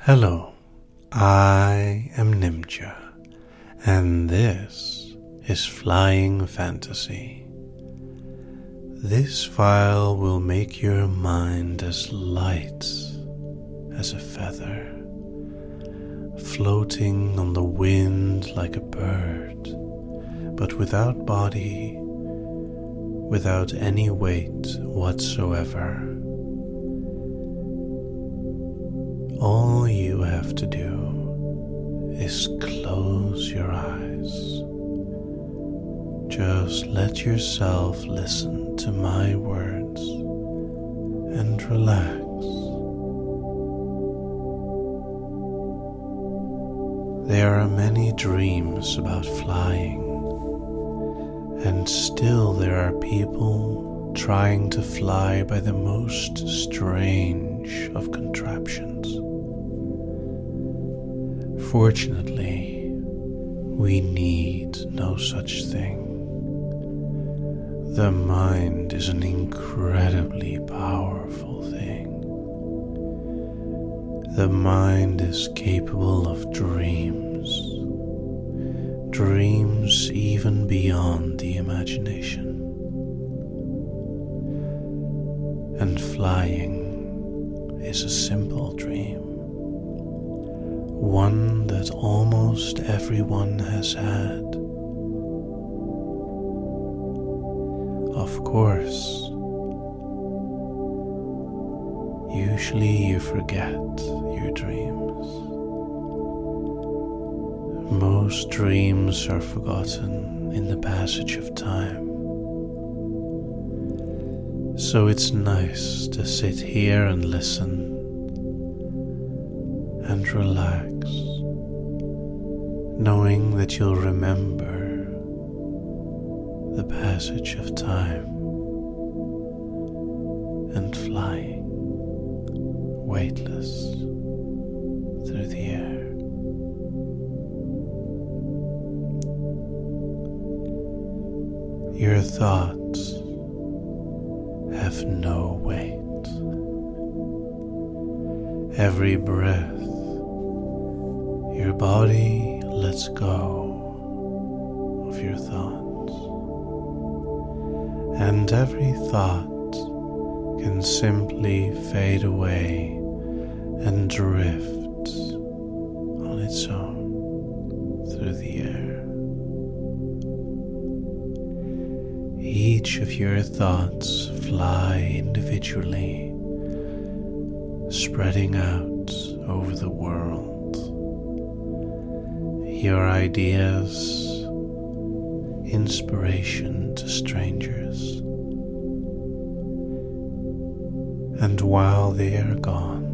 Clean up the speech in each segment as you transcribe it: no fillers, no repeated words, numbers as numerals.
Hello, I am Nimcha, and this is Flying Fantasy. This file will make your mind as light as a feather, floating on the wind like a bird, but without body, without any weight whatsoever. All you have to do is close your eyes. Just let yourself listen to my words and relax. There are many dreams about flying, and still there are people trying to fly by the most strange of contraptions. Fortunately, we need no such thing. The mind is an incredibly powerful thing. The mind is capable of dreams even beyond the imagination. And flying is a simple dream, one that almost everyone has had. Of course, usually you forget your dreams. Most dreams are forgotten in the passage of time. So it's nice to sit here and listen and relax, knowing that you'll remember the passage of time and flying weightless through the air. Your thoughts have no weight. Every breath, your body lets go of your thoughts, and every thought can simply fade away and drift on its own through the air. Each of your thoughts fly individually, spreading out over the world. Your ideas, inspiration to strangers. And while they are gone,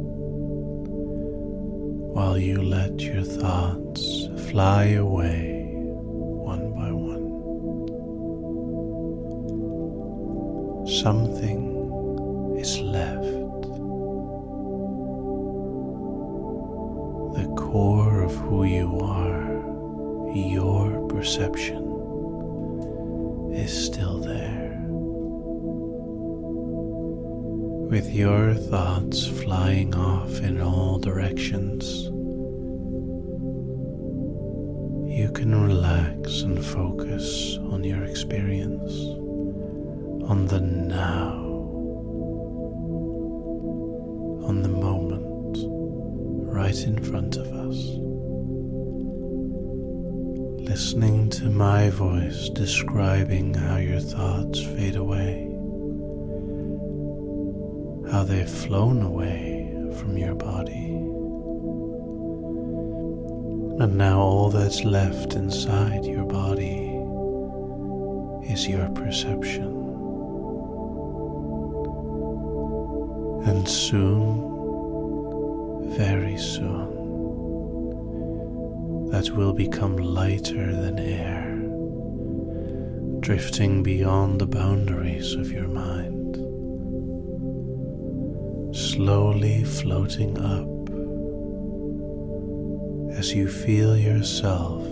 while you let your thoughts fly away one by one, something is left. The core of who you are, your perception, is still there. With your thoughts flying off in all directions, you can relax and focus on your experience, on the now, on the moment right in front of us. Listening to my voice describing how your thoughts fade away, how they've flown away from your body, and now all that's left inside your body is your perception. And soon, very soon, that will become lighter than air, drifting beyond the boundaries of your mind, slowly floating up as you feel yourself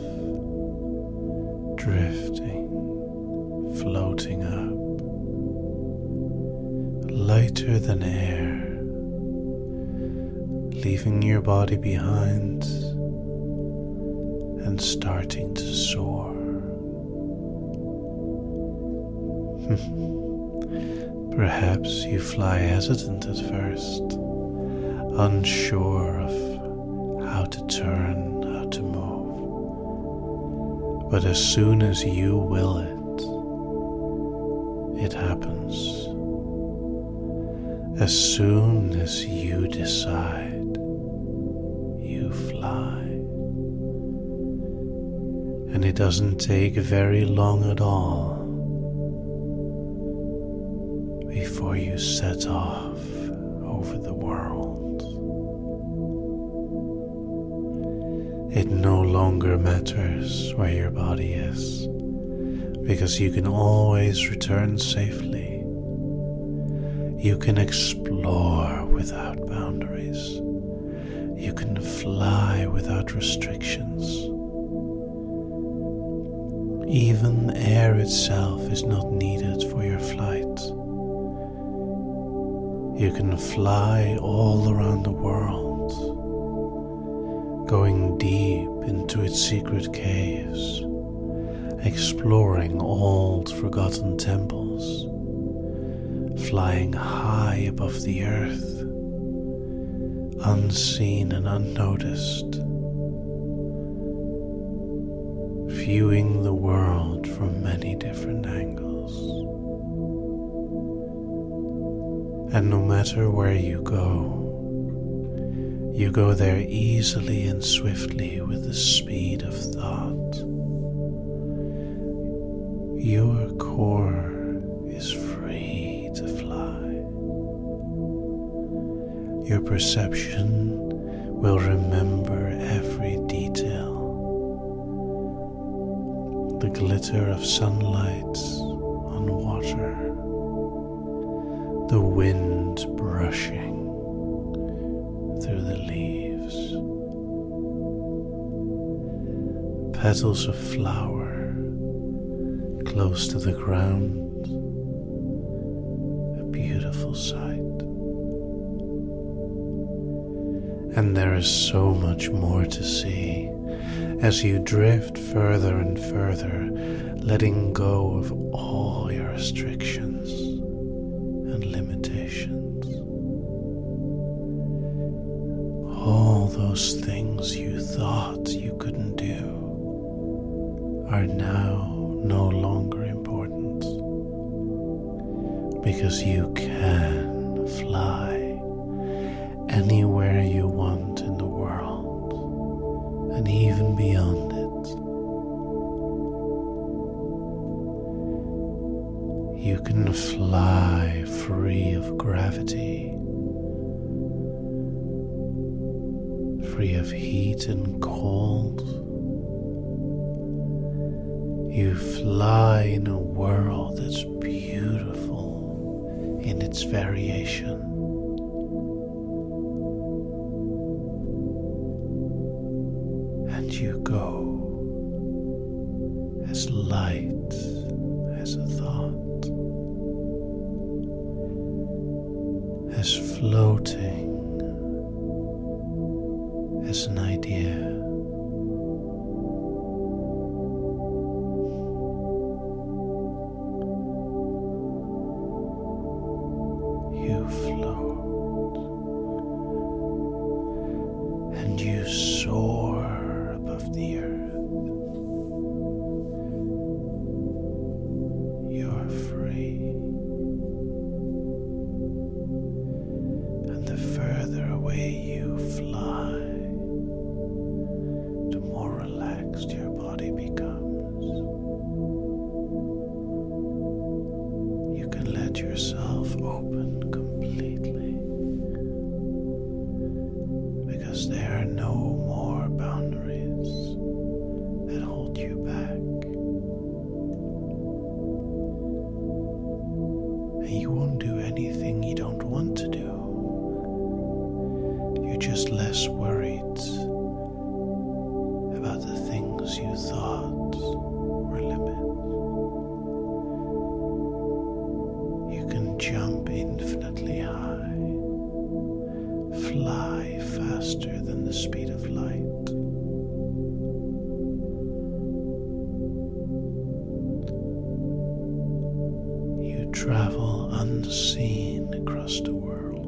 drifting, floating up, lighter than air, leaving your body behind and starting to soar. Perhaps you fly hesitant at first, unsure of how to turn, how to move. But as soon as you will it happens. As soon as you decide, you fly. And it doesn't take very long at all before you set off over the world. It no longer matters where your body is, because you can always return safely. You can explore without boundaries. You can fly without restrictions. Even air itself is not needed for your flight. You can fly all around the world, going deep into its secret caves, exploring old forgotten temples, flying high above the earth, unseen and unnoticed, viewing the world from many different angles. And no matter where you go there easily and swiftly with the speed of thought. Your core is free to fly. Your perception will remember every detail. The glitter of sunlight on water, the wind brushing through the leaves, petals of flower close to the ground, a beautiful sight. And there is so much more to see as you drift further and further, letting go of all your restrictions and limitations. All those things you thought you couldn't do are now no longer important, because you can fly anywhere you want in the world and even beyond it. You can fly free of gravity, free of heat and cold. You fly in a world that's beautiful in its variation. And you go as light as a thought, as floating as an idea. You float and you soar above the earth. You're free, and the further away you fly, the more relaxed your body becomes. You can let yourself open completely, because there are no more boundaries that hold you back. And you won't do anything you don't want to do. You're just less worried about the things you thought were limits. You can jump infinitely high, fly faster than the speed of light. You travel unseen across the world,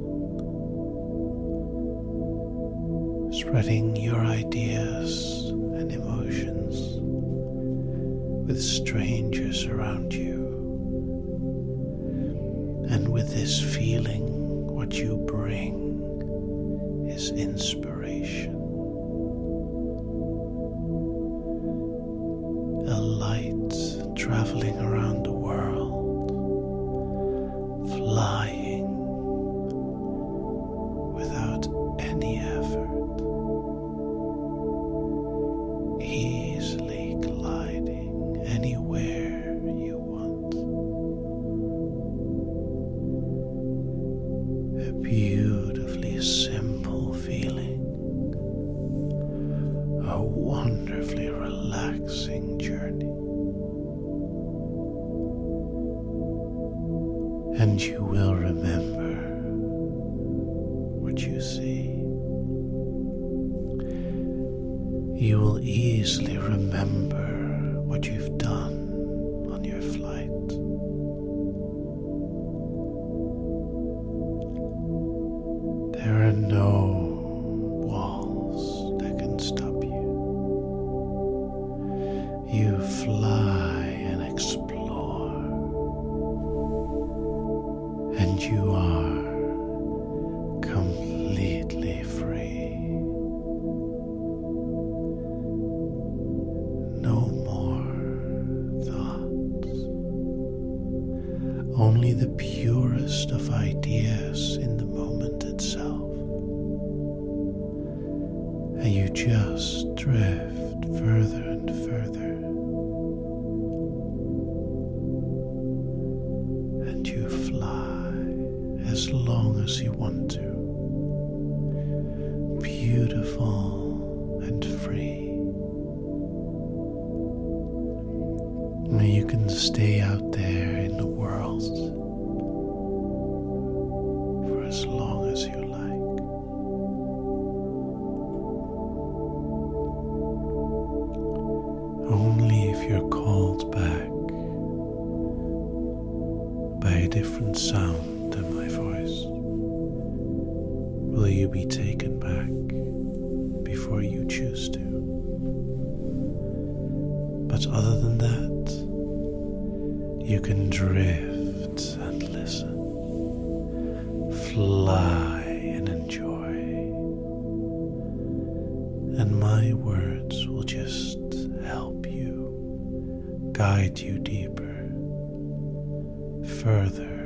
spreading your ideas and emotions with strangers around you. And with this feeling, what you bring is inspiration. A light traveling around the world, flying without any effort, easily gliding anywhere you want. A beautifully simple feeling, a wonderfully relaxing journey. And you will remember what you see. You will easily remember what you've done on your flight. There are no walls that can stop you. You fly and explore, and you are completely free. No more thoughts, only the purest of ideas in the moment itself. And you just drift further and further, and you fly as long as you want to, beautiful and free. And you can stay out there in the world for as long as you like. Only if you're called back by a different sound than my voice will you be taken back before you choose to. But other than that, you can drift and listen, fly and enjoy, and my words will just help you, guide you deeper, further